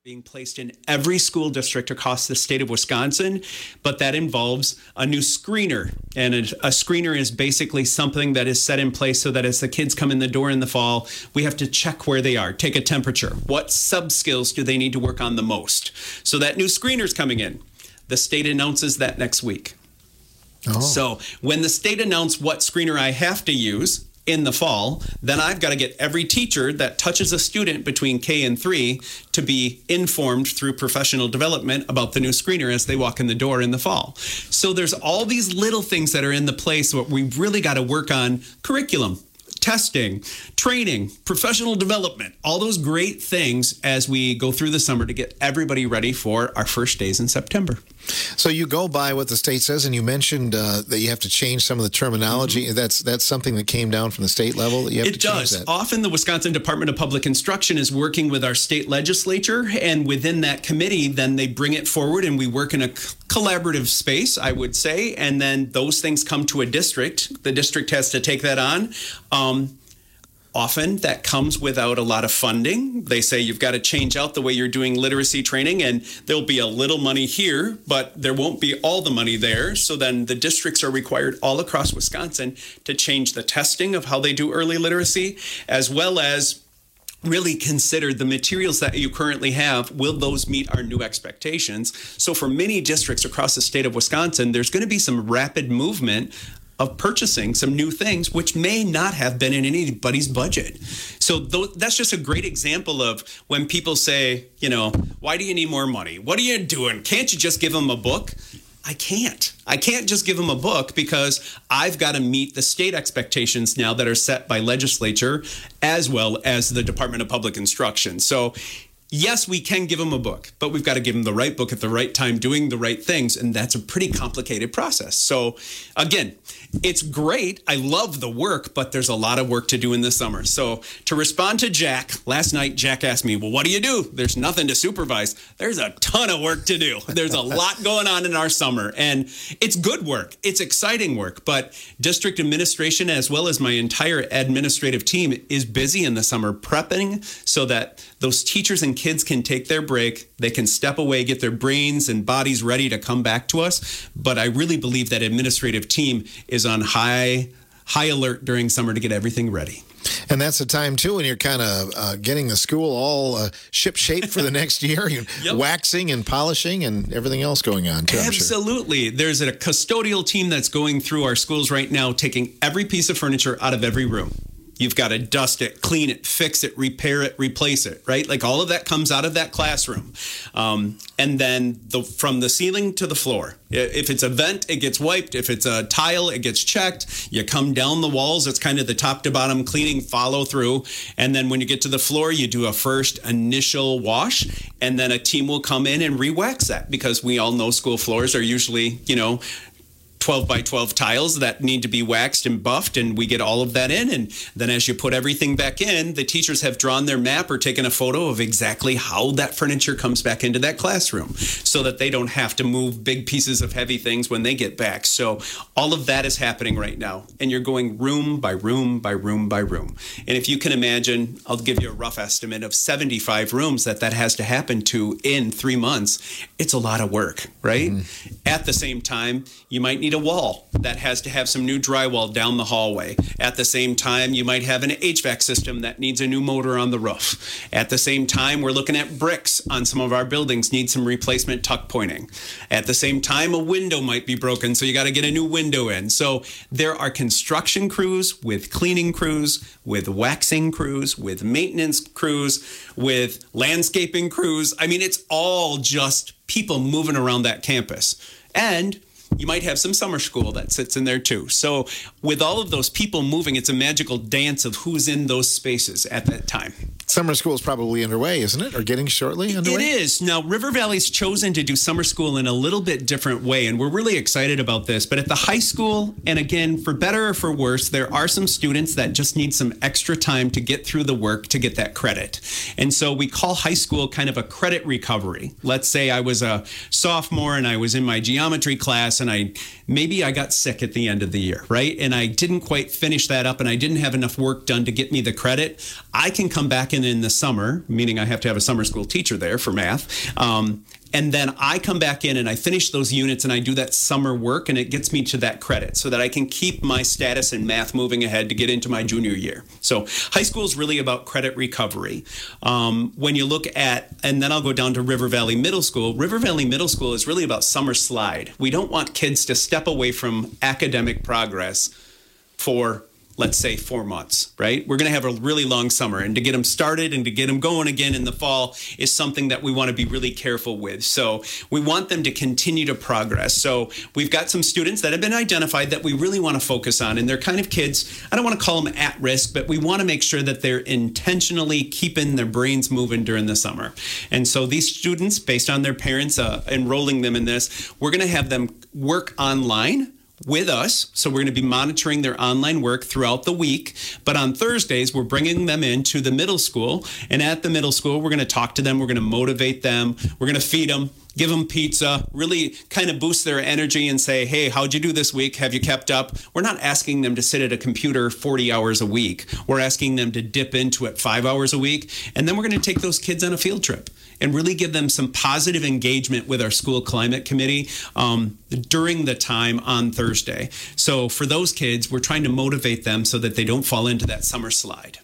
being placed in every school district across the state of Wisconsin, but that involves a new screener. And a screener is basically something that is set in place so that as the kids come in the door in the fall, we have to check where they are, take a temperature. What sub-skills do they need to work on the most? So that new screener's coming in. The state announces that next week. Oh. So when the state announced what screener I have to use in the fall, then I've got to get every teacher that touches a student between K and 3 to be informed through professional development about the new screener as they walk in the door in the fall. So there's all these little things that are in the place where we really got to work on curriculum, testing, training, professional development, all those great things as we go through the summer to get everybody ready for our first days in September. So you go by what the state says, and you mentioned that you have to change some of the terminology. Mm-hmm. That's something that came down from the state level that you have to change that. It does. Often the Wisconsin Department of Public Instruction is working with our state legislature, and within that committee, then they bring it forward, and we work in a collaborative space, I would say, and then those things come to a district. The district has to take that on. Often that comes without a lot of funding. They say you've got to change out the way you're doing literacy training, and there'll be a little money here, but there won't be all the money there. So then the districts are required all across Wisconsin to change the testing of how they do early literacy, as well as really consider the materials that you currently have. Will those meet our new expectations? So for many districts across the state of Wisconsin, there's going to be some rapid movement of purchasing some new things, which may not have been in anybody's budget. So that's just a great example of when people say, why do you need more money? What are you doing? Can't you just give them a book? I can't just give them a book because I've got to meet the state expectations now that are set by legislature as well as the Department of Public Instruction. So yes, we can give them a book, but we've got to give them the right book at the right time, doing the right things, and that's a pretty complicated process. So again, it's great. I love the work, but there's a lot of work to do in the summer. So to respond to Jack, last night Jack asked me, well, what do you do? There's nothing to supervise. There's a ton of work to do. There's a lot going on in our summer, and it's good work. It's exciting work, but district administration as well as my entire administrative team is busy in the summer prepping so that those teachers and kids can take their break. They can step away, get their brains and bodies ready to come back to us. But I really believe that administrative team is on high alert during summer to get everything ready. And that's the time, too, when you're kind of getting the school all ship-shape for the next year, yep. Waxing and polishing and everything else going on, too. Absolutely. Sure. There's a custodial team that's going through our schools right now, taking every piece of furniture out of every room. You've got to dust it, clean it, fix it, repair it, replace it, right? Like all of that comes out of that classroom. And then from the ceiling to the floor. If it's a vent, it gets wiped. If it's a tile, it gets checked. You come down the walls. It's kind of the top to bottom cleaning follow through. And then when you get to the floor, you do a first initial wash. And then a team will come in and re-wax that because we all know school floors are usually, 12 by 12 tiles that need to be waxed and buffed, and we get all of that in. And then as you put everything back in, the teachers have drawn their map or taken a photo of exactly how that furniture comes back into that classroom so that they don't have to move big pieces of heavy things when they get back. So all of that is happening right now, and you're going room by room by room by room. And if you can imagine, I'll give you a rough estimate of 75 rooms that has to happen to in 3 months. It's a lot of work, right? Mm-hmm. At the same time, you might need a wall that has to have some new drywall down the hallway. At the same time, you might have an HVAC system that needs a new motor on the roof. At the same time, we're looking at bricks on some of our buildings, need some replacement tuck pointing. At the same time, a window might be broken, so you got to get a new window in. So there are construction crews with cleaning crews, with waxing crews, with maintenance crews, with landscaping crews. I mean, it's all just people moving around that campus. And you might have some summer school that sits in there too. So with all of those people moving, it's a magical dance of who's in those spaces at that time. Summer school is probably underway, isn't it? Or getting shortly underway? It is. Now, River Valley's chosen to do summer school in a little bit different way, and we're really excited about this. But at the high school, and again, for better or for worse, there are some students that just need some extra time to get through the work to get that credit. And so we call high school kind of a credit recovery. Let's say I was a sophomore and I was in my geometry class and I maybe I got sick at the end of the year, right? And I didn't quite finish that up and I didn't have enough work done to get me the credit. I can come back in the summer, meaning I have to have a summer school teacher there for math. And then I come back in and I finish those units and I do that summer work and it gets me to that credit so that I can keep my status in math moving ahead to get into my junior year. So high school is really about credit recovery. When you look at, and then I'll go down to River Valley Middle School. River Valley Middle School is really about summer slide. We don't want kids to step away from academic progress for, let's say, 4 months, right? We're going to have a really long summer, and to get them started and to get them going again in the fall is something that we want to be really careful with. So we want them to continue to progress. So we've got some students that have been identified that we really want to focus on, and they're kind of kids, I don't want to call them at risk, but we want to make sure that they're intentionally keeping their brains moving during the summer. And so these students, based on their parents enrolling them in this, we're going to have them work online with us. So we're going to be monitoring their online work throughout the week. But on Thursdays, we're bringing them into the middle school. And at the middle school, we're going to talk to them. We're going to motivate them. We're going to feed them, give them pizza, really kind of boost their energy and say, hey, how'd you do this week? Have you kept up? We're not asking them to sit at a computer 40 hours a week. We're asking them to dip into it 5 hours a week. And then we're going to take those kids on a field trip and really give them some positive engagement with our school climate committee during the time on Thursday. So for those kids, we're trying to motivate them so that they don't fall into that summer slide.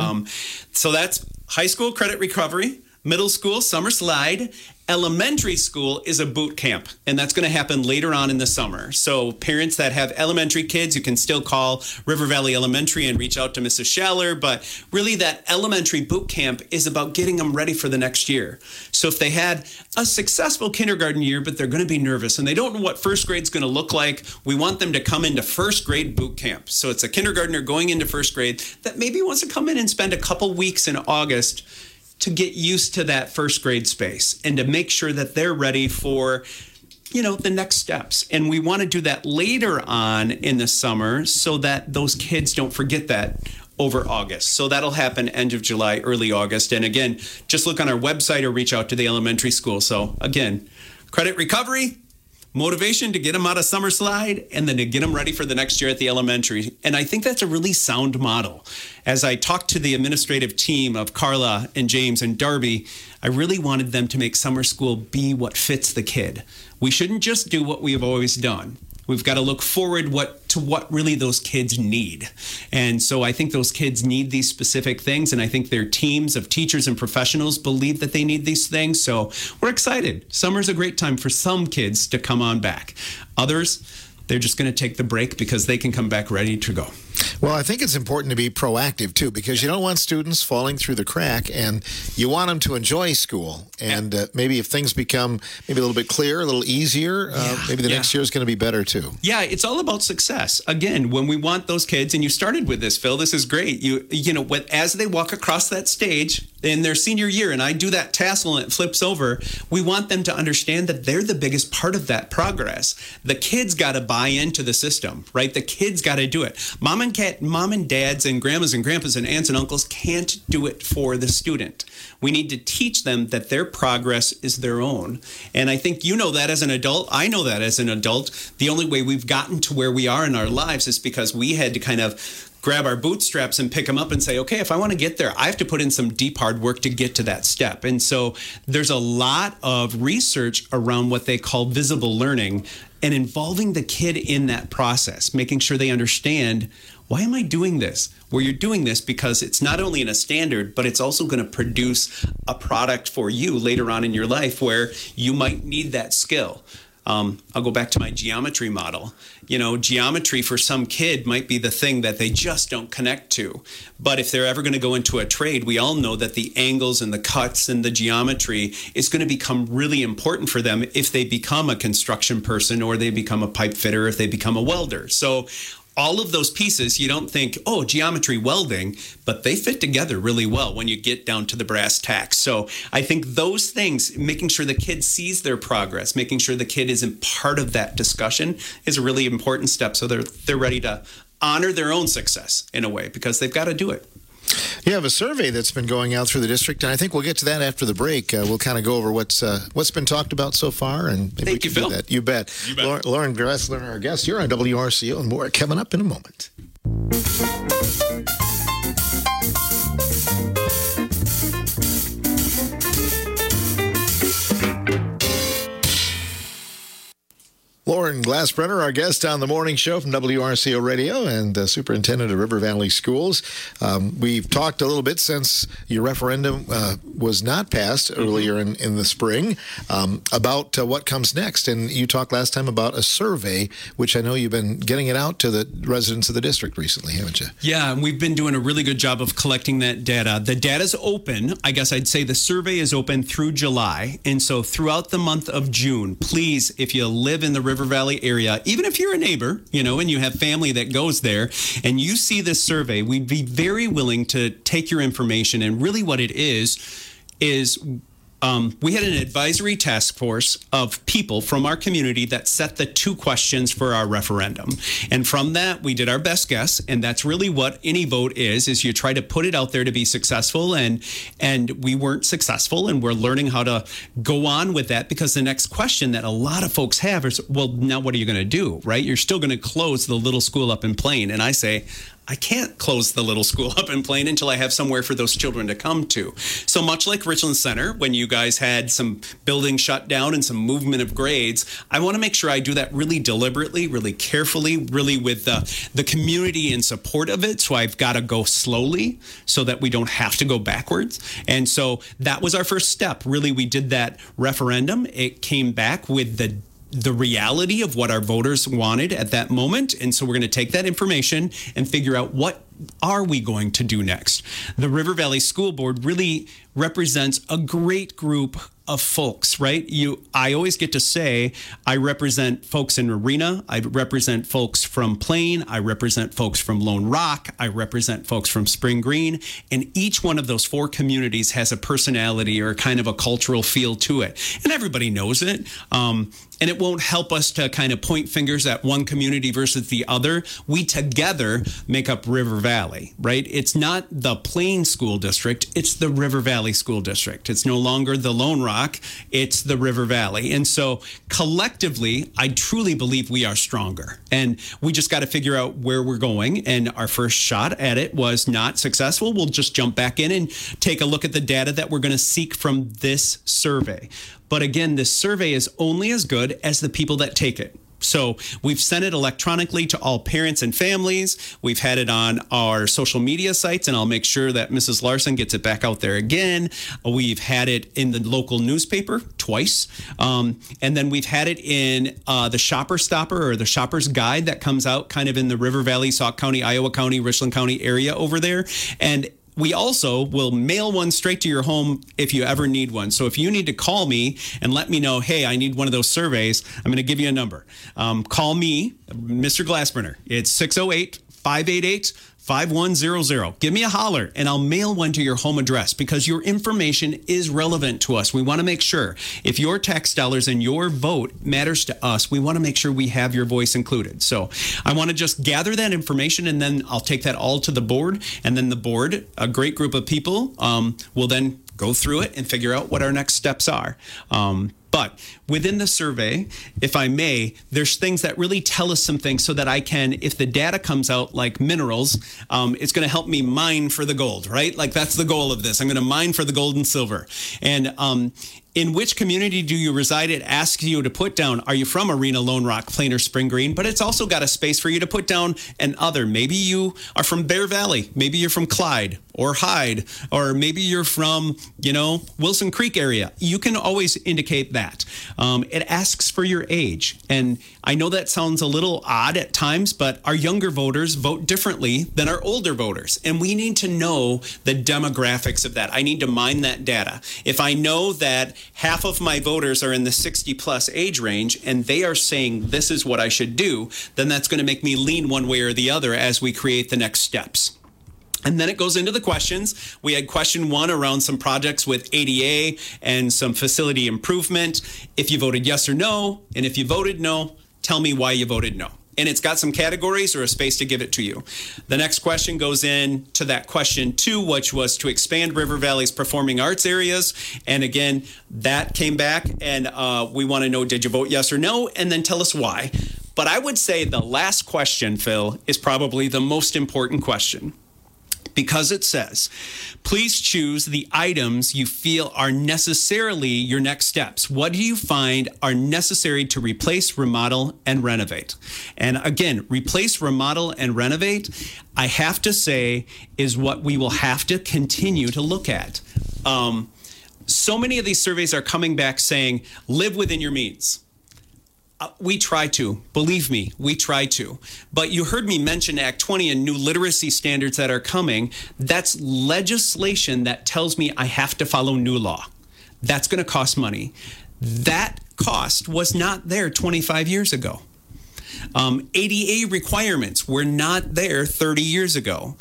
So that's high school credit recovery, middle school summer slide. Elementary school is a boot camp, and that's going to happen later on in the summer. So parents that have elementary kids, you can still call River Valley Elementary and reach out to Mrs. Schaller, but really that elementary boot camp is about getting them ready for the next year. So if they had a successful kindergarten year, but they're going to be nervous and they don't know what first grade's going to look like, we want them to come into first grade boot camp. So it's a kindergartner going into first grade that maybe wants to come in and spend a couple weeks in August to get used to that first grade space and to make sure that they're ready for, the next steps. And we want to do that later on in the summer so that those kids don't forget that over August. So that'll happen end of July, early August. And again, just look on our website or reach out to the elementary school. So again, credit recovery, motivation to get them out of summer slide, and then to get them ready for the next year at the elementary. And I think that's a really sound model. As I talked to the administrative team of Carla and James and Darby, I really wanted them to make summer school be what fits the kid. We shouldn't just do what we have always done. We've got to look forward to what really those kids need. And so I think those kids need these specific things, and I think their teams of teachers and professionals believe that they need these things. So we're excited. Summer's a great time for some kids to come on back. Others, they're just going to take the break because they can come back ready to go. Well, I think it's important to be proactive, too, because you don't want students falling through the crack, and you want them to enjoy school. And maybe if things become maybe a little bit clearer, a little easier, maybe the next year is going to be better, too. Yeah, it's all about success. Again, when we want those kids, and you started with this, Phil, this is great. As they walk across that stage in their senior year, and I do that tassel and it flips over, we want them to understand that they're the biggest part of that progress. The kids got to buy into the system, right? The kids got to do it. Mom and dads and grandmas and grandpas and aunts and uncles can't do it for the student. We need to teach them that their progress is their own. And I think you know that as an adult. I know that as an adult. The only way we've gotten to where we are in our lives is because we had to kind of grab our bootstraps and pick them up and say, okay, if I want to get there, I have to put in some deep hard work to get to that step. And so there's a lot of research around what they call visible learning and involving the kid in that process, making sure they understand, why am I doing this? Well, you're doing this because it's not only in a standard, but it's also going to produce a product for you later on in your life where you might need that skill. I'll go back to my geometry model. Geometry for some kid might be the thing that they just don't connect to. But if they're ever going to go into a trade, we all know that the angles and the cuts and the geometry is going to become really important for them if they become a construction person or they become a pipe fitter, if they become a welder. So all of those pieces, you don't think, oh, geometry, welding, but they fit together really well when you get down to the brass tacks. So I think those things, making sure the kid sees their progress, making sure the kid isn't part of that discussion is a really important step. So they're ready to honor their own success in a way because they've got to do it. You have a survey that's been going out through the district, and I think we'll get to that after the break. We'll kind of go over what's been talked about so far, and maybe Thank you, Phil. That. You bet. Lauren Gressler, our guest, you're on WRCO, and more coming up in a moment. Lauren Glassbrenner, our guest on the morning show from WRCO Radio and superintendent of River Valley Schools. We've talked a little bit since your referendum was not passed earlier in the spring about what comes next. And you talked last time about a survey, which I know you've been getting it out to the residents of the district recently, haven't you? Yeah, and we've been doing a really good job of collecting that data. The data's open. I guess I'd say the survey is open through July. And so throughout the month of June, please, if you live in the River Valley area, even if you're a neighbor, and you have family that goes there and you see this survey, we'd be very willing to take your information. And really what it is we had an advisory task force of people from our community that set the 2 questions for our referendum. And from that, we did our best guess. And that's really what any vote is you try to put it out there to be successful. And we weren't successful. And we're learning how to go on with that, because the next question that a lot of folks have is, well, now what are you going to do, right? You're still going to close the little school up in Plain. And I say, I can't close the little school up in Plain until I have somewhere for those children to come to. So much like Richland Center, when you guys had some buildings shut down and some movement of grades, I want to make sure I do that really deliberately, really carefully, really with the community in support of it. So I've got to go slowly so that we don't have to go backwards. And so that was our first step. Really, we did that referendum. It came back with the reality of what our voters wanted at that moment. And so we're going to take that information and figure out what are we going to do next. The River Valley School Board really represents a great group of folks, right? I always get to say I represent folks in Arena, I represent folks from Plain, I represent folks from Lone Rock, I represent folks from Spring Green, and each one of those 4 communities has a personality or kind of a cultural feel to it. And everybody knows it. And it won't help us to kind of point fingers at one community versus the other. We together make up River Valley, right? It's not the Plain School District, it's the River Valley School District. It's no longer the Lone Rock, it's the River Valley. And so collectively, I truly believe we are stronger. And we just got to figure out where we're going. And our first shot at it was not successful. We'll just jump back in and take a look at the data that we're going to seek from this survey. But again, this survey is only as good as the people that take it. So we've sent it electronically to all parents and families. We've had it on our social media sites, and I'll make sure that Mrs. Larson gets it back out there again. We've had it in the local newspaper twice. And then we've had it in the Shopper Stopper or the Shopper's Guide that comes out kind of in the River Valley, Sauk County, Iowa County, Richland County area over there. And we also will mail one straight to your home if you ever need one. So if you need to call me and let me know, hey, I need one of those surveys, I'm going to give you a number. Call me, Mr. Glassbrenner. It's 608-588-5100. Give me a holler and I'll mail one to your home address, because your information is relevant to us. We want to make sure if your tax dollars and your vote matters to us, we want to make sure we have your voice included. So I want to just gather that information, and then I'll take that all to the board, and then the board, a great group of people, will then go through it and figure out what our next steps are. But within the survey, if I may, there's things that really tell us some things so that I can, if the data comes out like minerals, it's going to help me mine for the gold, right? Like that's the goal of this. I'm going to mine for the gold and silver. And in which community do you reside? It asks you to put down, are you from Arena, Lone Rock, Plain, or Spring Green? But it's also got a space for you to put down an other. Maybe you are from Bear Valley. Maybe you're from Clyde or Hyde, or maybe you're from, Wilson Creek area. You can always indicate that. It asks for your age. And I know that sounds a little odd at times, but our younger voters vote differently than our older voters. And we need to know the demographics of that. I need to mine that data. If I know that half of my voters are in the 60 plus age range and they are saying this is what I should do, then that's going to make me lean one way or the other as we create the next steps. And then it goes into the questions. We had question 1 around some projects with ADA and some facility improvement. If you voted yes or no, and if you voted no, tell me why you voted no. and it's got some categories or a space to give it to you. The next question goes in to that question 2, which was to expand River Valley's performing arts areas. And again, that came back, and we want to know, did you vote yes or no? And then tell us why. But I would say the last question, Phil, is probably the most important question, because it says, please choose the items you feel are necessarily your next steps. What do you find are necessary to replace, remodel, and renovate? And again, replace, remodel, and renovate, I have to say, is what we will have to continue to look at. So many of these surveys are coming back saying, live within your means. We try to. Believe me, we try to. But you heard me mention Act 20 and new literacy standards that are coming. That's legislation that tells me I have to follow new law. That's going to cost money. That cost was not there 25 years ago. ADA requirements were not there 30 years ago.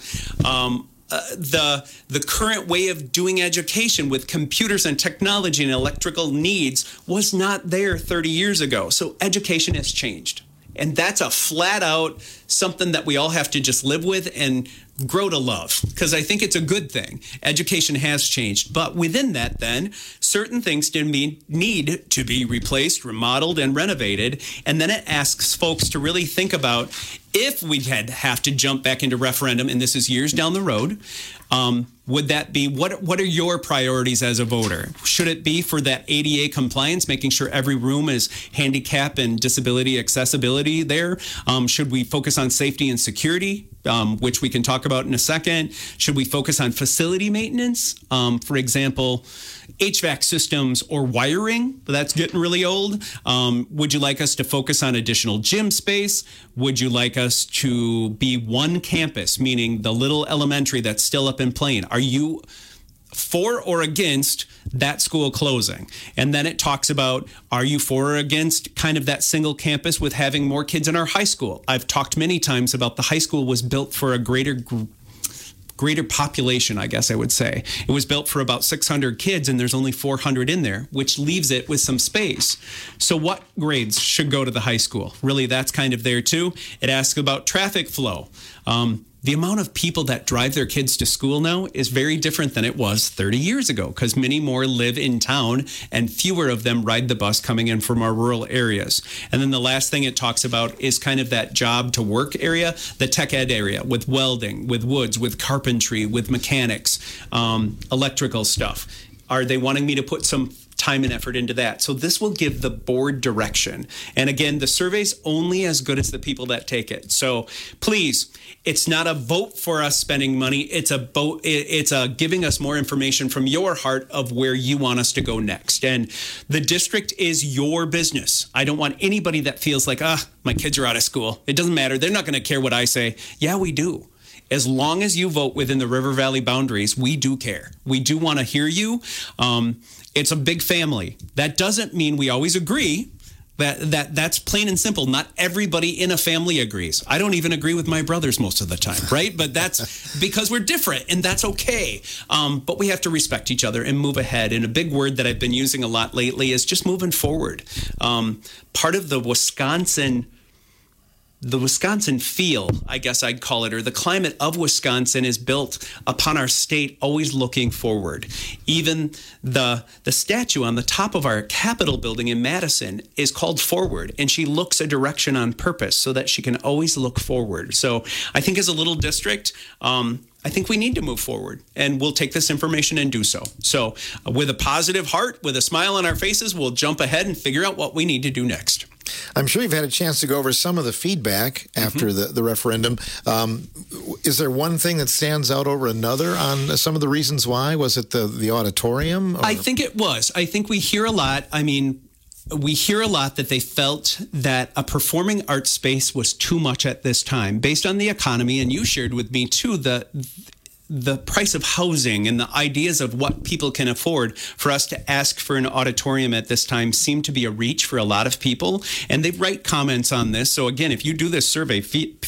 The current way of doing education with computers and technology and electrical needs was not there 30 years ago. So education has changed. And that's a flat out something that we all have to just live with and grow to love, because I think it's a good thing. Education has changed. But within that, then, certain things need to be replaced, remodeled, and renovated. And then it asks folks to really think about, if we have to jump back into referendum, and this is years down the road, would that be, what are your priorities as a voter? Should it be for that ADA compliance, making sure every room is handicap and disability accessibility there? Should we focus on safety and security, which we can talk about in a second? Should we focus on facility maintenance? For example, HVAC systems or wiring, that's getting really old. Would you like us to focus on additional gym space? Would you like us to be one campus, meaning the little elementary that's still up in Plain? Are you for or against that school closing? And then it talks about, are you for or against kind of that single campus with having more kids in our high school? I've talked many times about the high school was built for a greater population, I guess I would say. It was built for about 600 kids, and there's only 400 in there, which leaves it with some space. So what grades should go to the high school? Really, that's kind of there too. It asks about traffic flow. The amount of people that drive their kids to school now is very different than it was 30 years ago, because many more live in town and fewer of them ride the bus coming in from our rural areas. And then the last thing it talks about is kind of that job to work area, the tech ed area, with welding, with woods, with carpentry, with mechanics, electrical stuff. Are they wanting me to put some time and effort into that? So this will give the board direction. And again, the survey's only as good as the people that take it. So please, it's not a vote for us spending money. It's a giving us more information from your heart of where you want us to go next. And the district is your business. I don't want anybody that feels like, my kids are out of school. It doesn't matter. They're not going to care what I say. Yeah, we do. As long as you vote within the River Valley boundaries, we do care. We do want to hear you. It's a big family. That doesn't mean we always agree. That's plain and simple. Not everybody in a family agrees. I don't even agree with my brothers most of the time, right? But that's because we're different, and that's okay. But we have to respect each other and move ahead. And a big word that I've been using a lot lately is just moving forward. Part of the Wisconsin feel, I guess I'd call it, or the climate of Wisconsin is built upon our state always looking forward. Even the statue on the top of our Capitol building in Madison is called Forward, and she looks a direction on purpose so that she can always look forward. So I think as a little district, I think we need to move forward, and we'll take this information and do so. So with a positive heart, with a smile on our faces, we'll jump ahead and figure out what we need to do next. I'm sure you've had a chance to go over some of the feedback after the referendum. Is there one thing that stands out over another on some of the reasons why? Was it the auditorium? Or? I think it was. I think we hear a lot. I mean, we hear a lot that they felt that a performing arts space was too much at this time based on the economy. And you shared with me, too, the price of housing and the ideas of what people can afford. For us to ask for an auditorium at this time seemed to be a reach for a lot of people. And they write comments on this. So again, if you do this survey,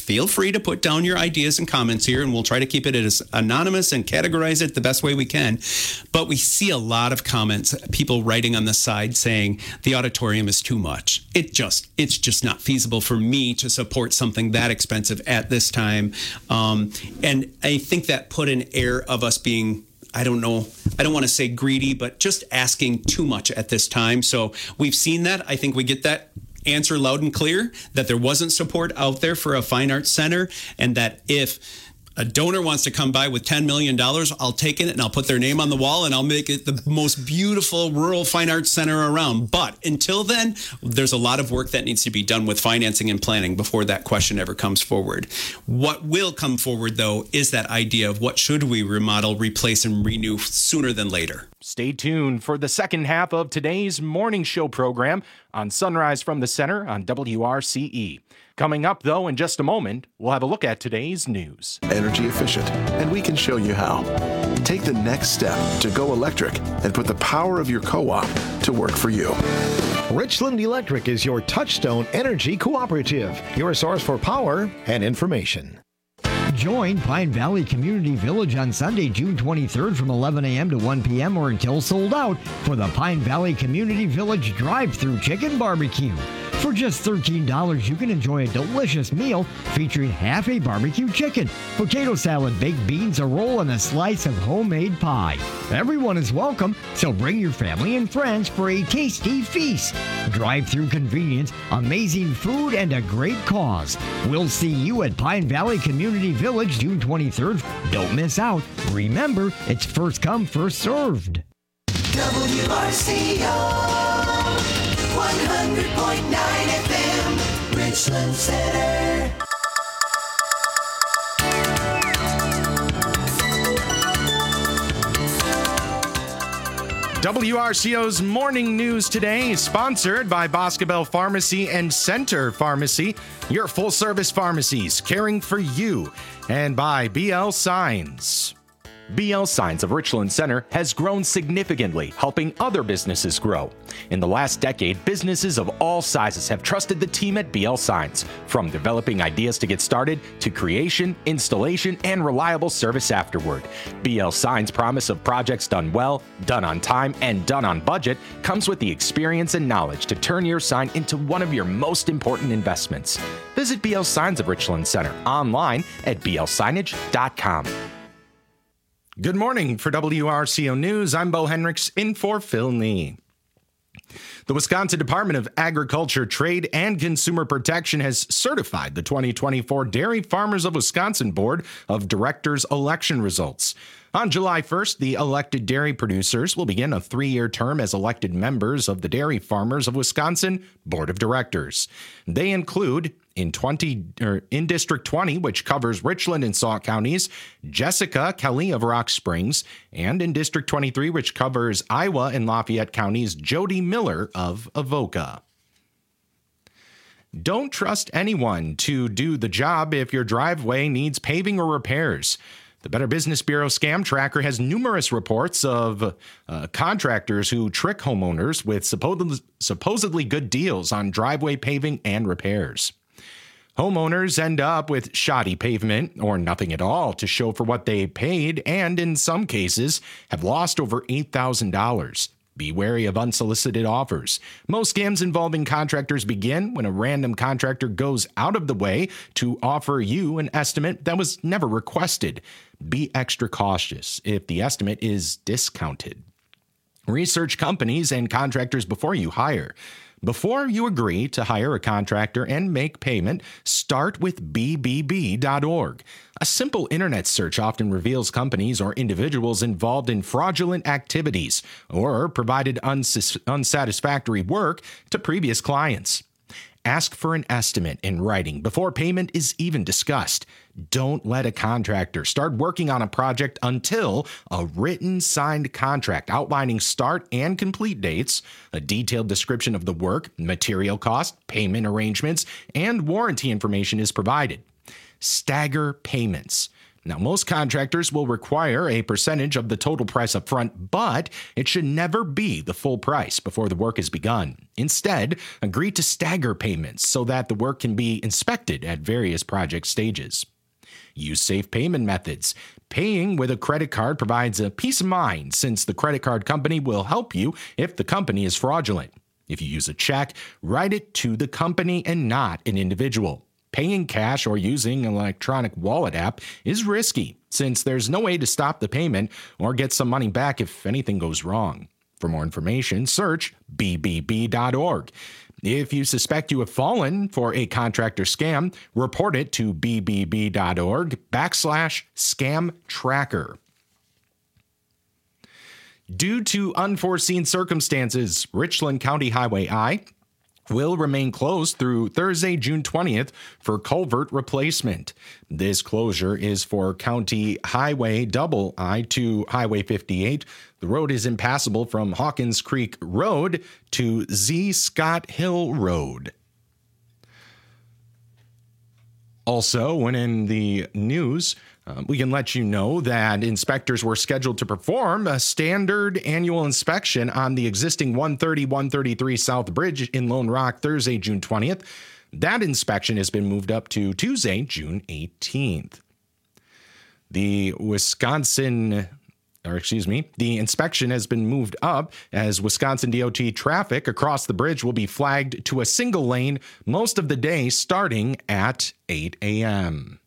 feel free to put down your ideas and comments here, and we'll try to keep it as anonymous and categorize it the best way we can. But we see a lot of comments, people writing on the side saying the auditorium is too much. It's just not feasible for me to support something that expensive at this time. And I think that put an air of us being, I don't want to say greedy, but just asking too much at this time. So we've seen that. I think we get that answer loud and clear, that there wasn't support out there for a fine arts center, and that if a donor wants to come by with $10 million, I'll take it and I'll put their name on the wall and I'll make it the most beautiful rural fine arts center around. But until then, there's a lot of work that needs to be done with financing and planning before that question ever comes forward. What will come forward, though, is that idea of what should we remodel, replace, and renew sooner than later. Stay tuned for the second half of today's morning show program on Sunrise from the Center on WRCE. Coming up, though, in just a moment, we'll have a look at today's news. Energy efficient, and we can show you how. Take the next step to go electric and put the power of your co-op to work for you. Richland Electric is your touchstone energy cooperative, your source for power and information. Join Pine Valley Community Village on Sunday, June 23rd from 11 a.m. to 1 p.m. or until sold out for the Pine Valley Community Village Drive-Thru Chicken Barbecue. For just $13, you can enjoy a delicious meal featuring half a barbecue chicken, potato salad, baked beans, a roll, and a slice of homemade pie. Everyone is welcome, so bring your family and friends for a tasty feast. Drive-thru convenience, amazing food, and a great cause. We'll see you at Pine Valley Community Village June 23rd. Don't miss out. Remember, it's first come, first served. WRCO 100.9 FM, Richland Center. WRCO's Morning News today is sponsored by Boscobel Pharmacy and Center Pharmacy, your full-service pharmacies caring for you, and by BL Signs. BL Signs of Richland Center has grown significantly, helping other businesses grow. In the last decade, businesses of all sizes have trusted the team at BL Signs, from developing ideas to get started to creation, installation, and reliable service afterward. BL Signs' promise of projects done well, done on time, and done on budget comes with the experience and knowledge to turn your sign into one of your most important investments. Visit BL Signs of Richland Center online at blsignage.com. Good morning. For WRCO News, I'm Bo Henricks in for Phil Nee. The Wisconsin Department of Agriculture, Trade, and Consumer Protection has certified the 2024 Dairy Farmers of Wisconsin Board of Directors election results. On July 1st, the elected dairy producers will begin a 3-year term as elected members of the Dairy Farmers of Wisconsin Board of Directors. They include, in District 20, which covers Richland and Sauk counties, Jessica Kelly of Rock Springs, and in District 23, which covers Iowa and Lafayette counties, Jody Miller of Avoca. Don't trust anyone to do the job if your driveway needs paving or repairs. The Better Business Bureau Scam Tracker has numerous reports of contractors who trick homeowners with supposedly good deals on driveway paving and repairs. Homeowners end up with shoddy pavement or nothing at all to show for what they paid, and in some cases have lost over $8,000. Be wary of unsolicited offers. Most scams involving contractors begin when a random contractor goes out of the way to offer you an estimate that was never requested. Be extra cautious if the estimate is discounted. Research companies and contractors before you hire. Before you agree to hire a contractor and make payment, start with bbb.org. A simple internet search often reveals companies or individuals involved in fraudulent activities or provided unsatisfactory work to previous clients. Ask for an estimate in writing before payment is even discussed. Don't let a contractor start working on a project until a written signed contract outlining start and complete dates, a detailed description of the work, material cost, payment arrangements, and warranty information is provided. Stagger payments. Now, most contractors will require a percentage of the total price up front, but it should never be the full price before the work is begun. Instead, agree to stagger payments so that the work can be inspected at various project stages. Use safe payment methods. Paying with a credit card provides a peace of mind since the credit card company will help you if the company is fraudulent. If you use a check, write it to the company and not an individual. Paying cash or using an electronic wallet app is risky since there's no way to stop the payment or get some money back if anything goes wrong. For more information, search bbb.org. If you suspect you have fallen for a contractor scam, report it to bbb.org/scam tracker. Due to unforeseen circumstances, Richland County Highway I will remain closed through Thursday, June 20th for culvert replacement. This closure is for County Highway Double I to Highway 58. The road is impassable from Hawkins Creek Road to Z. Scott Hill Road. Also, when in the news, we can let you know that inspectors were scheduled to perform a standard annual inspection on the existing 130-133 South Bridge in Lone Rock Thursday, June 20th. That inspection has been moved up to Tuesday, June 18th. The inspection has been moved up as Wisconsin DOT traffic across the bridge will be flagged to a single lane most of the day starting at 8 a.m.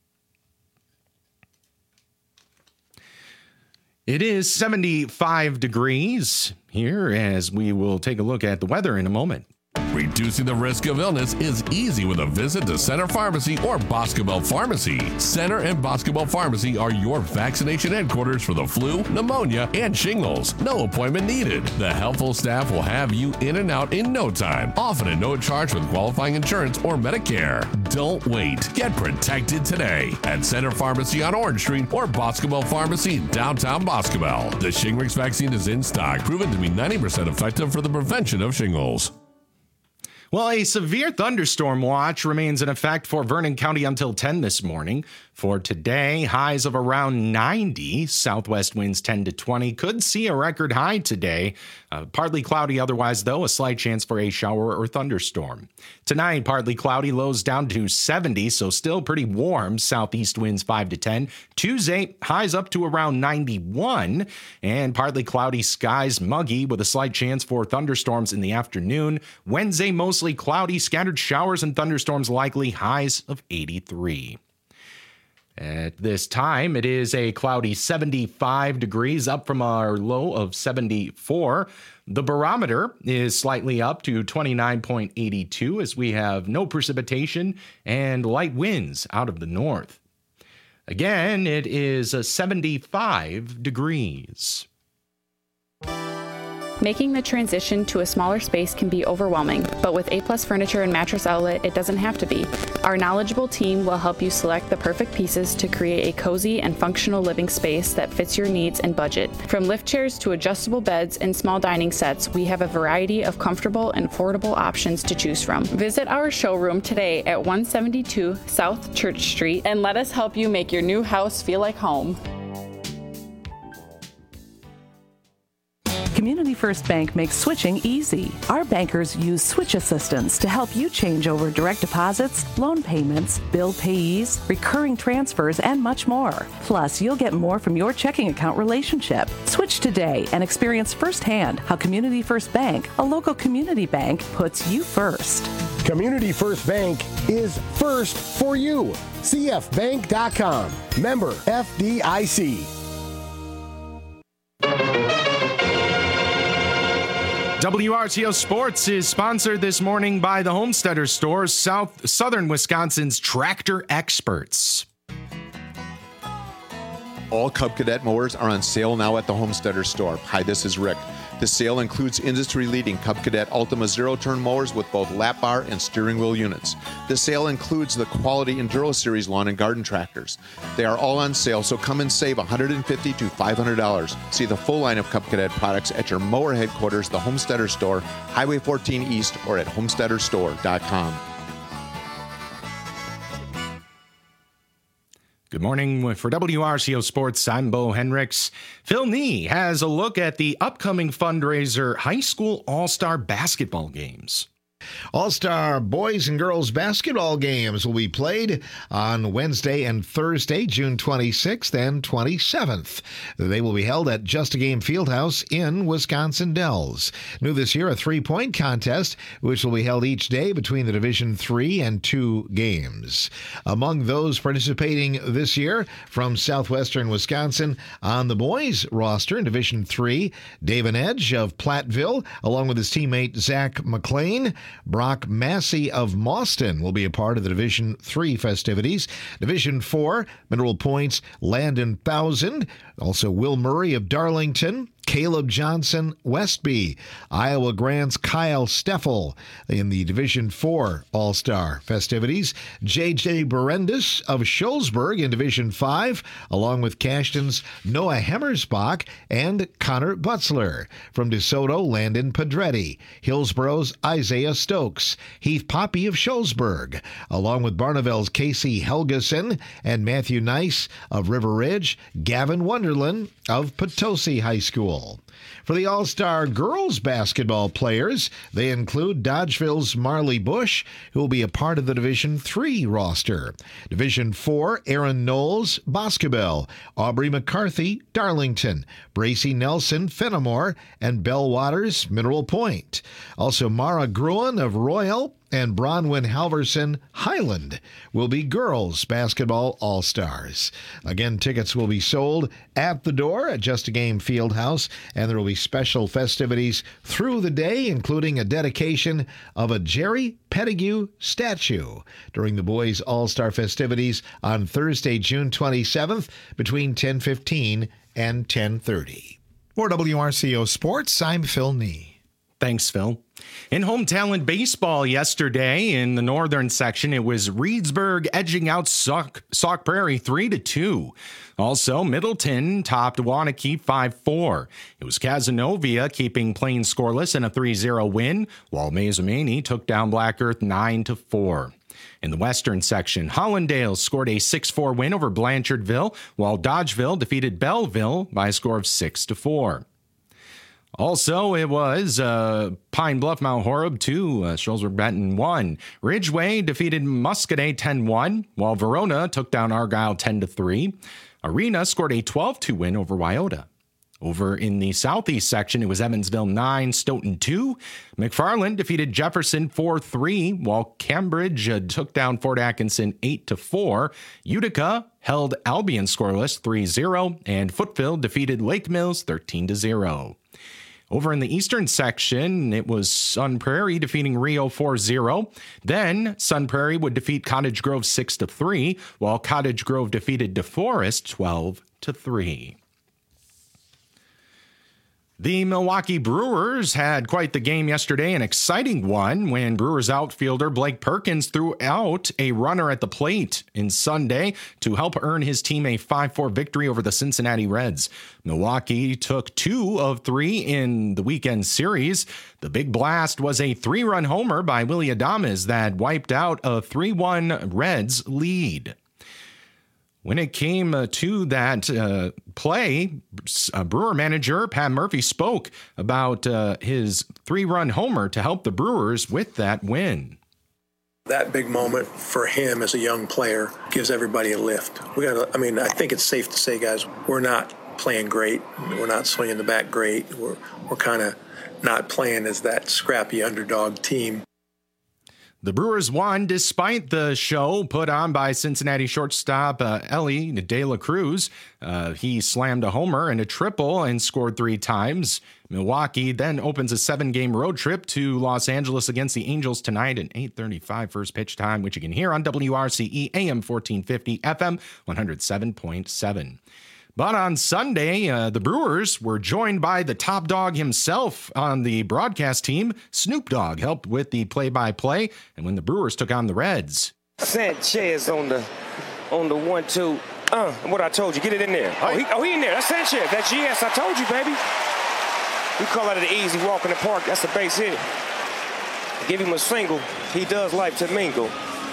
It is 75 degrees here as we will take a look at the weather in a moment. Reducing the risk of illness is easy with a visit to Center Pharmacy or Boscobel Pharmacy. Center and Boscobel Pharmacy are your vaccination headquarters for the flu, pneumonia, and shingles. No appointment needed. The helpful staff will have you in and out in no time, often at no charge with qualifying insurance or Medicare. Don't wait. Get protected today at Center Pharmacy on Orange Street or Boscobel Pharmacy, downtown Boscobel. The Shingrix vaccine is in stock, proven to be 90% effective for the prevention of shingles. Well, a severe thunderstorm watch remains in effect for Vernon County until 10 this morning. For today, highs of around 90, southwest winds 10 to 20. Could see a record high today. Partly cloudy otherwise, though, a slight chance for a shower or thunderstorm. Tonight, partly cloudy, lows down to 70, so still pretty warm. Southeast winds 5 to 10. Tuesday, highs up to around 91, and partly cloudy skies, muggy with a slight chance for thunderstorms in the afternoon. Wednesday, mostly cloudy, scattered showers and thunderstorms likely, highs of 83. At this time, it is a cloudy 75 degrees, up from our low of 74. The barometer is slightly up to 29.82 as we have no precipitation and light winds out of the north. Again, it is 75 degrees. Making the transition to a smaller space can be overwhelming, but with A-Plus Furniture and Mattress Outlet, it doesn't have to be. Our knowledgeable team will help you select the perfect pieces to create a cozy and functional living space that fits your needs and budget. From lift chairs to adjustable beds and small dining sets, we have a variety of comfortable and affordable options to choose from. Visit our showroom today at 172 South Church Street and let us help you make your new house feel like home. Community First Bank makes switching easy. Our bankers use switch assistance to help you change over direct deposits, loan payments, bill payees, recurring transfers, and much more. Plus, you'll get more from your checking account relationship. Switch today and experience firsthand how Community First Bank, a local community bank, puts you first. Community First Bank is first for you. CFBank.com. Member FDIC. WRTO Sports is sponsored this morning by the Homesteader Store, Southern Wisconsin's tractor experts. All Cub Cadet mowers are on sale now at the Homesteader Store. Hi, this is Rick. The sale includes industry-leading Cub Cadet Ultima zero-turn mowers with both lap bar and steering wheel units. The sale includes the quality Enduro Series lawn and garden tractors. They are all on sale, so come and save $150 to $500. See the full line of Cub Cadet products at your mower headquarters, the Homesteader Store, Highway 14 East, or at homesteaderstore.com. Good morning. For WRCO Sports, I'm Bo Henricks. Phil Nee has a look at the upcoming fundraiser High School All-Star Basketball Games. All-Star boys and girls basketball games will be played on Wednesday and Thursday, June 26th and 27th. They will be held at Just a Game Fieldhouse in Wisconsin Dells. New this year, a three-point contest, which will be held each day between the Division III and II games. Among those participating this year from southwestern Wisconsin on the boys roster in Division III, David Edge of Platteville, along with his teammate Zach McLean. Brock Massey of Mauston will be a part of the Division III festivities. Division IV, Mineral Point's Landon Thousand. Also Will Murray of Darlington. Caleb Johnson, Westby. Iowa Grant's Kyle Steffel in the Division IV All-Star festivities. J.J. Berendis of Shullsburg in Division V, along with Cashton's Noah Hemmersbach and Connor Butzler. From DeSoto, Landon Pedretti. Hillsborough's Isaiah Stokes. Heath Poppy of Shullsburg, along with Barneville's Casey Helgeson and Matthew Nice of River Ridge. Gavin Wonderland of Potosi High School. For the All-Star girls basketball players, they include Dodgeville's Marley Bush, who will be a part of the Division III roster. Division IV, Aaron Knowles, Boscobel, Aubrey McCarthy, Darlington, Bracy Nelson, Fenimore, and Bell Waters, Mineral Point. Also, Mara Gruen of Royal and Bronwyn Halverson Highland will be girls basketball all-stars. Again, tickets will be sold at the door at Just a Game Fieldhouse, and there will be special festivities through the day, including a dedication of a Jerry Pettigrew statue during the boys' all-star festivities on Thursday, June 27th between 10:15 and 10:30. For WRCO Sports, I'm Phil Nee. Thanks, Phil. In home talent baseball yesterday, in the northern section, it was Reedsburg edging out Sauk Prairie 3-2. Also, Middleton topped Waunakee 5-4. It was Cazenovia keeping Plains scoreless in a 3-0 win, while Mazomanie took down Black Earth 9-4. In the western section, Hollandale scored a 6-4 win over Blanchardville, while Dodgeville defeated Belleville by a score of 6-4. Also, it was Pine Bluff Mount Horeb 2, Shullsburg Benton 1. Ridgeway defeated Muscadet 10-1, while Verona took down Argyle 10-3. Arena scored a 12-2 win over Wyota. Over in the southeast section, it was Evansville 9, Stoughton 2. McFarland defeated Jefferson 4-3, while Cambridge took down Fort Atkinson 8-4. Utica held Albion scoreless 3-0, and Footville defeated Lake Mills 13-0. Over in the eastern section, it was Sun Prairie defeating Rio 4-0. Then Sun Prairie would defeat Cottage Grove 6-3, while Cottage Grove defeated DeForest 12-3. The Milwaukee Brewers had quite the game yesterday, an exciting one when Brewers outfielder Blake Perkins threw out a runner at the plate in Sunday to help earn his team a 5-4 victory over the Cincinnati Reds. Milwaukee took 2 of 3 in the weekend series. The big blast was a 3-run homer by Willie Adames that wiped out a 3-1 Reds lead. When it came to that play, Brewer manager Pat Murphy spoke about his 3-run homer to help the Brewers with that win. That big moment for him as a young player gives everybody a lift. I think it's safe to say, guys, we're not playing great. We're not swinging the bat great. We're kind of not playing as that scrappy underdog team. The Brewers won despite the show put on by Cincinnati shortstop Ellie De La Cruz. He slammed a homer and a triple and scored 3 times. Milwaukee then opens a 7-game road trip to Los Angeles against the Angels tonight at 8:35 first pitch time, which you can hear on WRCE AM 1450 FM 107.7. But on Sunday, the Brewers were joined by the top dog himself on the broadcast team. Snoop Dogg helped with the play-by-play, and when the Brewers took on the Reds. Sanchez on the 1-2. What I told you, get it in there. Oh, he in there. That's Sanchez. That's yes, I told you, baby. We call that an easy walk in the park. That's a base hit. Give him a single. He does like to mingle.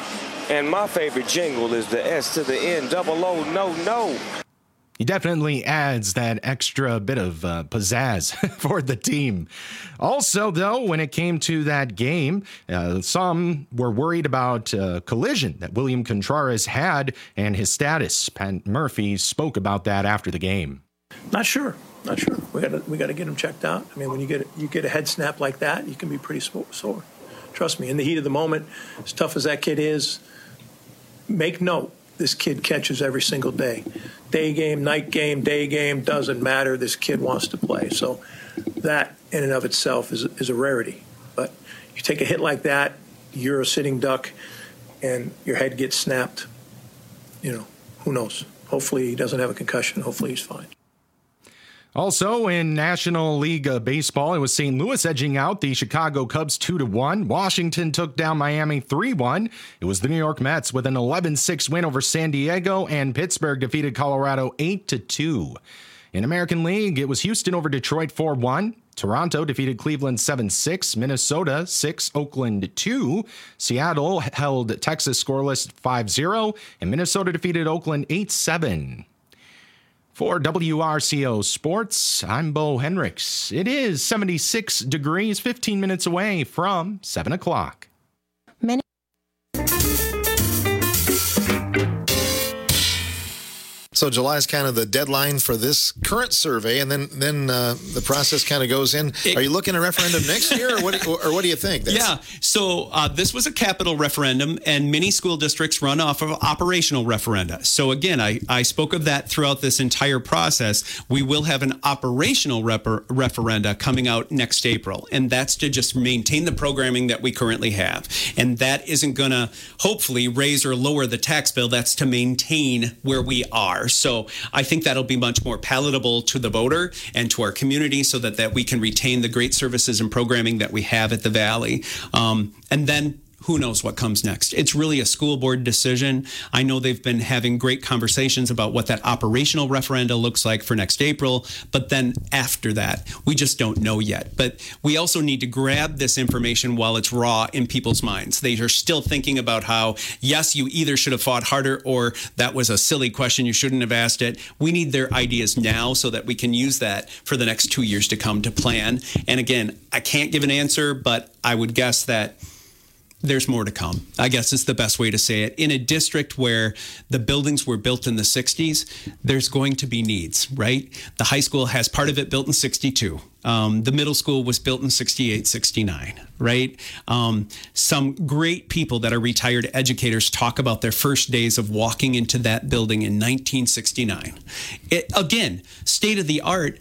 And my favorite jingle is the S to the N, double O, no. He definitely adds that extra bit of pizzazz for the team. Also, though, when it came to that game, some were worried about a collision that William Contreras had and his status. Pat Murphy spoke about that after the game. Not sure. We got to get him checked out. I mean, when you get a head snap like that, you can be pretty sore. Trust me, in the heat of the moment, as tough as that kid is, make note, this kid catches every single day. Day game, night game, day game, doesn't matter. This kid wants to play. So that in and of itself is a rarity. But you take a hit like that, you're a sitting duck, and your head gets snapped, who knows? Hopefully he doesn't have a concussion. Hopefully he's fine. Also in National League Baseball, it was St. Louis edging out the Chicago Cubs 2-1. Washington took down Miami 3-1. It was the New York Mets with an 11-6 win over San Diego, and Pittsburgh defeated Colorado 8-2. In American League, it was Houston over Detroit 4-1. Toronto defeated Cleveland 7-6, Minnesota 6, Oakland 2. Seattle held Texas scoreless 5-0, and Minnesota defeated Oakland 8-7. For WRCO Sports, I'm Bo Henricks. It is 76 degrees, 15 minutes away from 7 o'clock. So July is kind of the deadline for this current survey, and then the process kind of goes in. Are you looking at a referendum next year, or what do you think? So this was a capital referendum, and many school districts run off of operational referenda. So again, I spoke of that throughout this entire process. We will have an operational referenda coming out next April, and that's to just maintain the programming that we currently have. And that isn't going to hopefully raise or lower the tax bill. That's to maintain where we are. So I think that'll be much more palatable to the voter and to our community, so that we can retain the great services and programming that we have at the Valley. And then who knows what comes next? It's really a school board decision. I know they've been having great conversations about what that operational referenda looks like for next April, but then after that, we just don't know yet. But we also need to grab this information while it's raw in people's minds. They are still thinking about how, yes, you either should have fought harder, or that was a silly question, you shouldn't have asked it. We need their ideas now so that we can use that for the next 2 years to come to plan. And again, I can't give an answer, but I would guess that there's more to come. I guess it's the best way to say it. In a district where the buildings were built in the 60s, there's going to be needs, right? The high school has part of it built in 62. The middle school was built in 68, 69, right? Some great people that are retired educators talk about their first days of walking into that building in 1969. Again, state of the art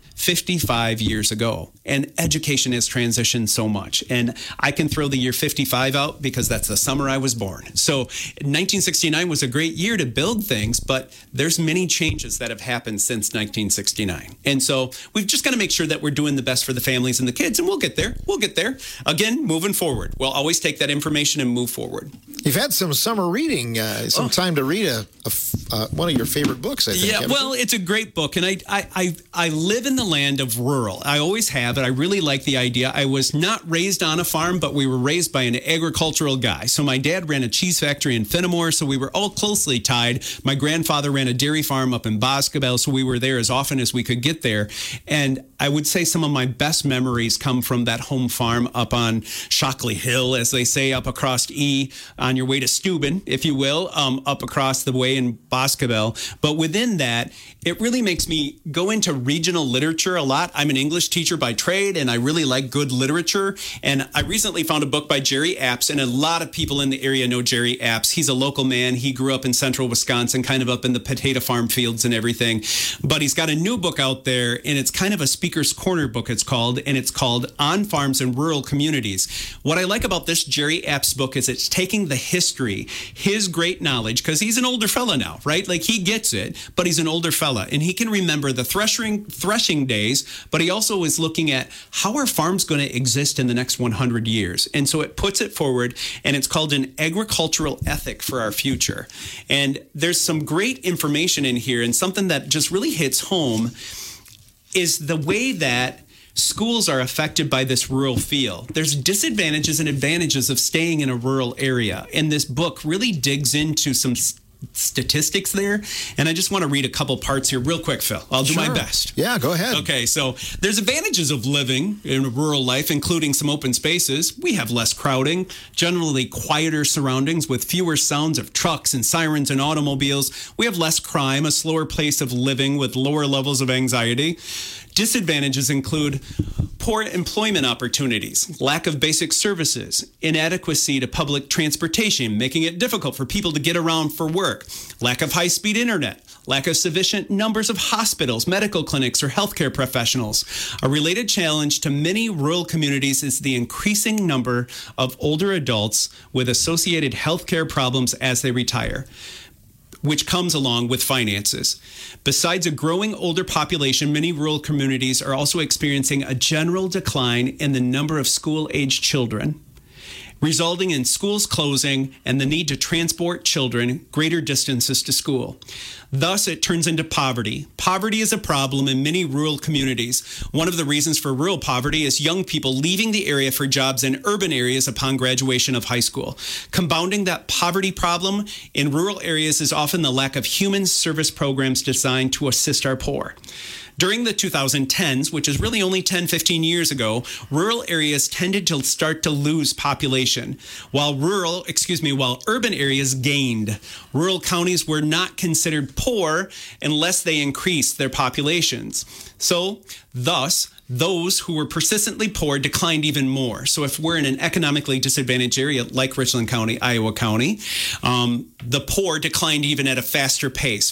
55 years ago. And education has transitioned so much. And I can throw the year 55 out because that's the summer I was born. So 1969 was a great year to build things, but there's many changes that have happened since 1969. And so we've just got to make sure that we're doing the best for the families and the kids, and we'll get there. We'll get there. Again, moving forward. We'll always take that information and move forward. You've had some summer reading, some time to read one of your favorite books, I think. Yeah, well, it's a great book, and I live in the land of rural. I always have, and I really like the idea. I was not raised on a farm, but we were raised by an agricultural guy. So my dad ran a cheese factory in Fenimore, so we were all closely tied. My grandfather ran a dairy farm up in Boscobel, so we were there as often as we could get there. And I would say some of my best memories come from that home farm up on Shockley Hill, as they say, up across E on your way to Steuben, if you will, up across the way in Boscobel. But within that, it really makes me go into regional literature a lot. I'm an English teacher by trade, and I really like good literature. And I recently found a book by Jerry Apps, and a lot of people in the area know Jerry Apps. He's a local man. He grew up in central Wisconsin, kind of up in the potato farm fields and everything. But he's got a new book out there, and it's kind of a Speaker's Corner book, it's called, and it's called On Farms and Rural Communities. What I like about this Jerry Apps book is it's taking the history, his great knowledge, because he's an older fella now, right? Like, he gets it, but he's an older fella, and he can remember the threshing days, but he also is looking at how are farms going to exist in the next 100 years. And so it puts it forward, and it's called An Agricultural Ethic for Our Future. And there's some great information in here, and something that just really hits home is the way that schools are affected by this rural feel. There's disadvantages and advantages of staying in a rural area. And this book really digs into some statistics there. And I just want to read a couple parts here real quick, Phil. I'll do my best. Yeah, go ahead. Okay, so there's advantages of living in rural life, including some open spaces. We have less crowding, generally quieter surroundings with fewer sounds of trucks and sirens and automobiles. We have less crime, a slower pace of living with lower levels of anxiety. Disadvantages include poor employment opportunities, lack of basic services, inadequacy to public transportation, making it difficult for people to get around for work, lack of high-speed internet, lack of sufficient numbers of hospitals, medical clinics, or healthcare professionals. A related challenge to many rural communities is the increasing number of older adults with associated healthcare problems as they retire, which comes along with finances. Besides a growing older population, many rural communities are also experiencing a general decline in the number of school-aged children, resulting in schools closing and the need to transport children greater distances to school. Thus, it turns into poverty. Poverty is a problem in many rural communities. One of the reasons for rural poverty is young people leaving the area for jobs in urban areas upon graduation of high school. Compounding that poverty problem in rural areas is often the lack of human service programs designed to assist our poor. During the 2010s, which is really only 10, 15 years ago, rural areas tended to start to lose population, while urban areas gained. Rural counties were not considered poor unless they increased their populations. So, thus, those who were persistently poor declined even more. So if we're in an economically disadvantaged area like Richland County, Iowa County, the poor declined even at a faster pace.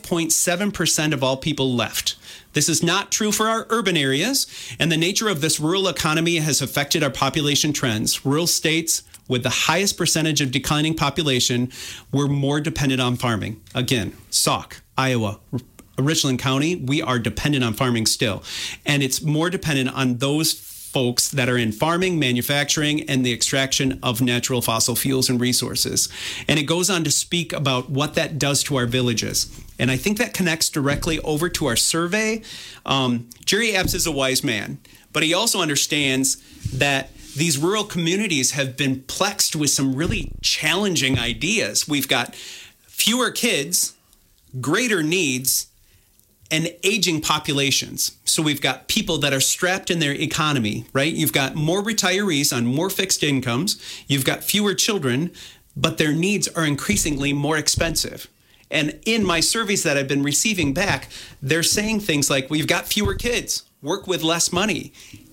5.7% of all people left. This is not true for our urban areas, and the nature of this rural economy has affected our population trends. Rural states with the highest percentage of declining population were more dependent on farming. Again, Sauk, Iowa, Richland County, we are dependent on farming still. And it's more dependent on those folks that are in farming, manufacturing, and the extraction of natural fossil fuels and resources. And it goes on to speak about what that does to our villages. And I think that connects directly over to our survey. Jerry Epps is a wise man, but he also understands that these rural communities have been plexed with some really challenging ideas. We've got fewer kids, greater needs, and aging populations. So we've got people that are strapped in their economy, right? You've got more retirees on more fixed incomes. You've got fewer children, but their needs are increasingly more expensive. And in my surveys that I've been receiving back, they're saying things like, we've got fewer kids, work with less money.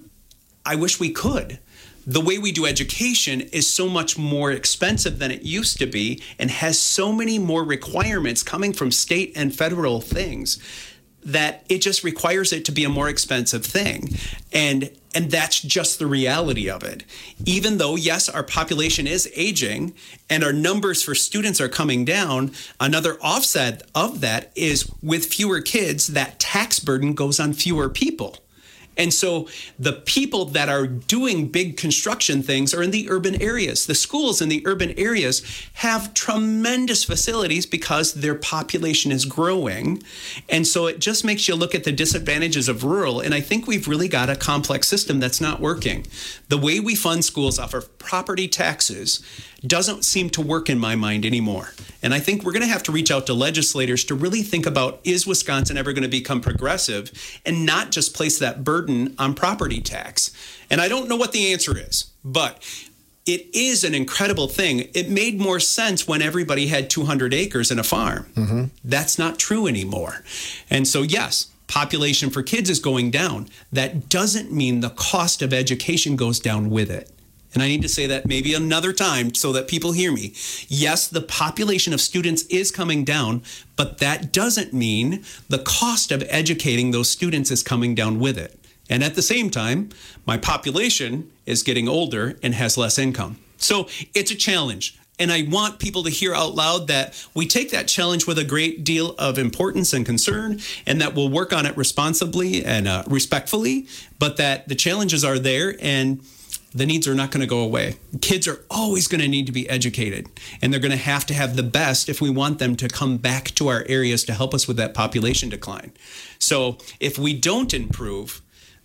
I wish we could. The way we do education is so much more expensive than it used to be and has so many more requirements coming from state and federal things that it just requires it to be a more expensive thing. And that's just the reality of it. Even though, yes, our population is aging and our numbers for students are coming down, another offset of that is with fewer kids, that tax burden goes on fewer people. And so the people that are doing big construction things are in the urban areas. The schools in the urban areas have tremendous facilities because their population is growing. And so it just makes you look at the disadvantages of rural. And I think we've really got a complex system that's not working. The way we fund schools off of property taxes doesn't seem to work in my mind anymore. And I think we're going to have to reach out to legislators to really think about, is Wisconsin ever going to become progressive and not just place that burden on property tax? And I don't know what the answer is, but it is an incredible thing. It made more sense when everybody had 200 acres and a farm. Mm-hmm. That's not true anymore. And so, yes, population for kids is going down. That doesn't mean the cost of education goes down with it. And I need to say that maybe another time so that people hear me. Yes, the population of students is coming down, but that doesn't mean the cost of educating those students is coming down with it. And at the same time, my population is getting older and has less income. So it's a challenge. And I want people to hear out loud that we take that challenge with a great deal of importance and concern, and that we'll work on it responsibly and respectfully, but that the challenges are there and the needs are not going to go away. Kids are always going to need to be educated, and they're going to have the best if we want them to come back to our areas to help us with that population decline. So if we don't improve,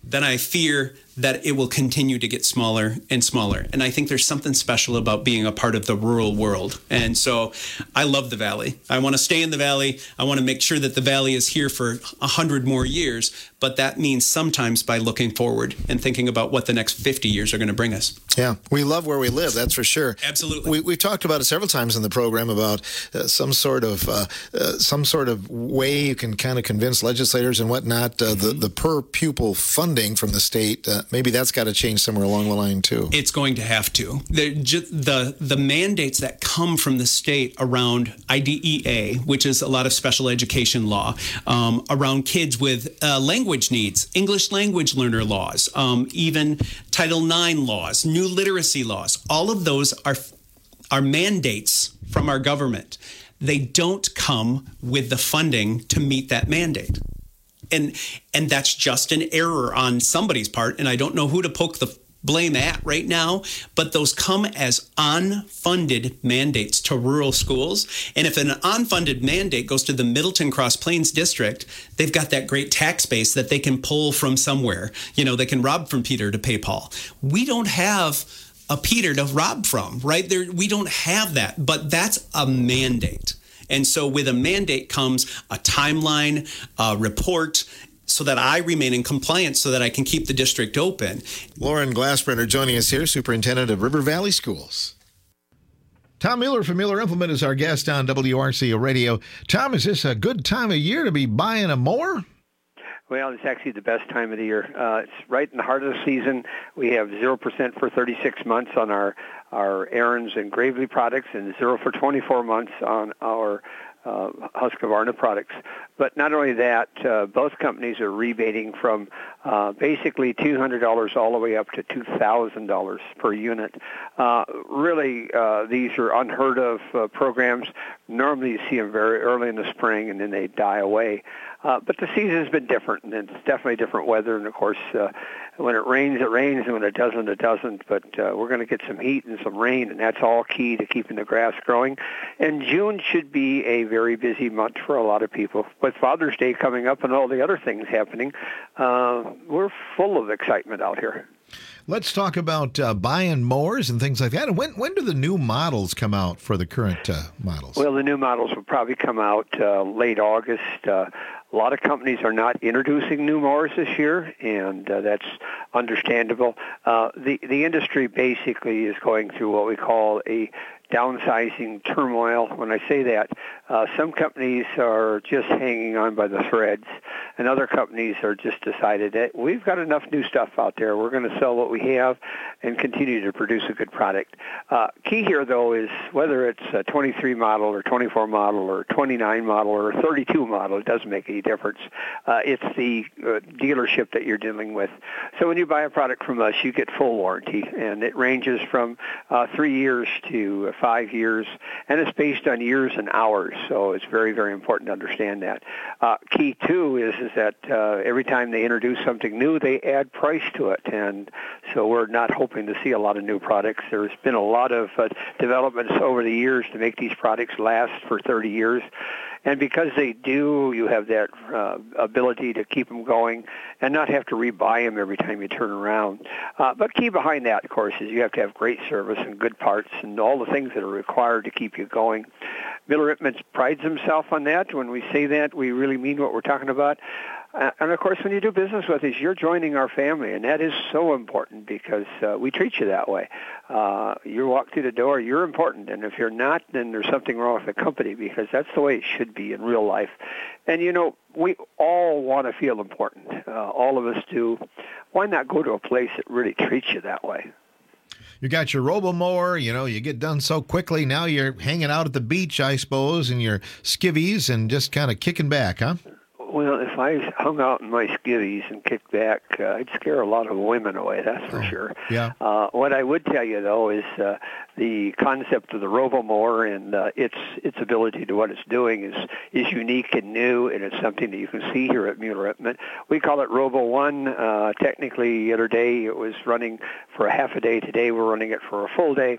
then I fear that it will continue to get smaller and smaller. And I think there's something special about being a part of the rural world. And so I love the Valley. I want to stay in the Valley. I want to make sure that the Valley is here for 100 more years. But that means sometimes by looking forward and thinking about what the next 50 years are going to bring us. Yeah, we love where we live, that's for sure. Absolutely. We've talked about it several times in the program about some sort of way you can kind of convince legislators and whatnot, the per pupil funding from the state. Maybe that's got to change somewhere along the line, too. It's going to have to. The mandates that come from the state around IDEA, which is a lot of special education law, around kids with language needs, English language learner laws, even Title IX laws, new literacy laws, all of those are mandates from our government. They don't come with the funding to meet that mandate. And that's just an error on somebody's part, and I don't know who to poke the blame at right now, but those come as unfunded mandates to rural schools. And if an unfunded mandate goes to the Middleton Cross Plains district, they've got that great tax base that they can pull from somewhere. They can rob from Peter to pay Paul. We don't have a Peter to rob from, right? We don't have that, but that's a mandate. And so with a mandate comes a timeline, a report, so that I remain in compliance so that I can keep the district open. Lauren Glassbrenner joining us here, Superintendent of River Valley Schools. Tom Mueller from Mueller Implement is our guest on WRCO Radio. Tom, is this a good time of year to be buying a mower? Well, it's actually the best time of the year. It's right in the heart of the season. We have 0% for 36 months on our Aaron's and Gravely products and 0 for 24 months on our Husqvarna products. But not only that, both companies are rebating from basically $200 all the way up to $2,000 per unit. Really, these are unheard of programs. Normally you see them very early in the spring and then they die away. But the season's been different, and it's definitely different weather. And, of course, when it rains, and when it doesn't, it doesn't. But we're going to get some heat and some rain, and that's all key to keeping the grass growing. And June should be a very busy month for a lot of people. With Father's Day coming up and all the other things happening, we're full of excitement out here. Let's talk about buying mowers and things like that. And when do the new models come out for the current models? Well, the new models will probably come out late August. A lot of companies are not introducing new mowers this year, and that's understandable. The industry basically is going through what we call a downsizing turmoil. When I say that, some companies are just hanging on by the threads, and other companies are just decided that we've got enough new stuff out there. We're going to sell what we have and continue to produce a good product. Key here, though, is whether it's a 23 model or 24 model or 29 model or 32 model, it doesn't make any difference. It's the dealership that you're dealing with. So when you buy a product from us, you get full warranty, and it ranges from 3 years to 5 years, and it's based on years and hours, so it's very, very important to understand that. Key, too, is that every time they introduce something new, they add price to it, and so we're not hoping to see a lot of new products. There's been a lot of developments over the years to make these products last for 30 years. And because they do, you have that ability to keep them going and not have to rebuy them every time you turn around. But key behind that, of course, is you have to have great service and good parts and all the things that are required to keep you going. Miller Implement prides himself on that. When we say that, we really mean what we're talking about. And, of course, when you do business with us, you're joining our family, and that is so important because we treat you that way. You walk through the door, you're important, and if you're not, then there's something wrong with the company because that's the way it should be in real life. And, we all want to feel important. All of us do. Why not go to a place that really treats you that way? You got your robo-mower, you get done so quickly. Now you're hanging out at the beach, I suppose, in your skivvies and just kind of kicking back, huh? Well, if I hung out in my skivvies and kicked back, I'd scare a lot of women away, that's for sure. Yeah. What I would tell you, though, is the concept of the robo-mower and its ability to what it's doing is unique and new, and it's something that you can see here at Mueller Implement. We call it Robo One. Technically, the other day it was running for a half a day. Today we're running it for a full day.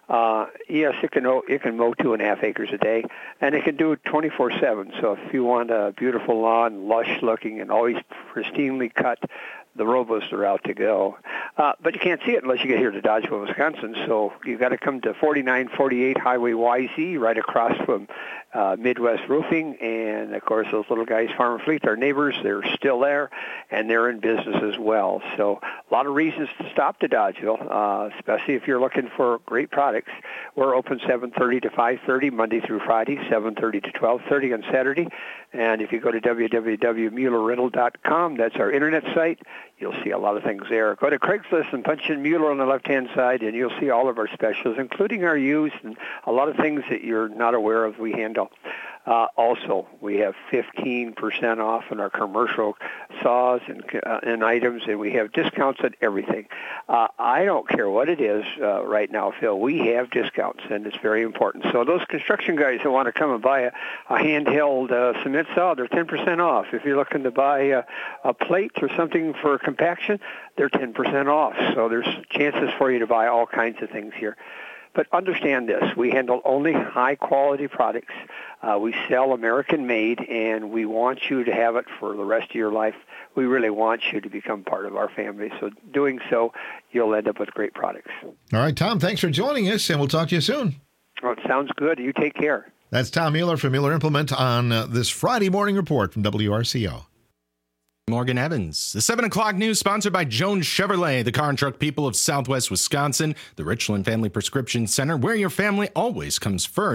Yes, it can mow 2.5 acres a day, and it can do it 24/7. So if you want a beautiful lawn, lush looking, and always pristinely cut, the Robos are out to go. But you can't see it unless you get here to Dodgeville, Wisconsin. So you've got to come to 4948 Highway YZ, right across from Midwest Roofing. And, of course, those little guys, Farm Fleet, our neighbors, they're still there, and they're in business as well. So a lot of reasons to stop to Dodgeville, especially if you're looking for great products. We're open 7:30 to 5:30, Monday through Friday, 7:30 to 12:30 on Saturday. And if you go to www.muellerrental.com, that's our internet site, you'll see a lot of things there. Go to Craigslist and punch in Mueller on the left-hand side, and you'll see all of our specials, including our used and a lot of things that you're not aware of we handle. Also, we have 15% off on our commercial saws and items, and we have discounts on everything. I don't care what it is right now, Phil. We have discounts, and it's very important. So those construction guys that want to come and buy a handheld cement saw, they're 10% off. If you're looking to buy a plate or something for compaction, they're 10% off. So there's chances for you to buy all kinds of things here. But understand this, we handle only high-quality products. We sell American-made, and we want you to have it for the rest of your life. We really want you to become part of our family. So doing so, you'll end up with great products. All right, Tom, thanks for joining us, and we'll talk to you soon. Oh, it sounds good. You take care. That's Tom Mueller from Mueller Implement on this Friday morning report from WRCO. Morgan Evans. The 7 o'clock news sponsored by Jones Chevrolet, the car and truck people of Southwest Wisconsin, the Richland Family Prescription Center, where your family always comes first.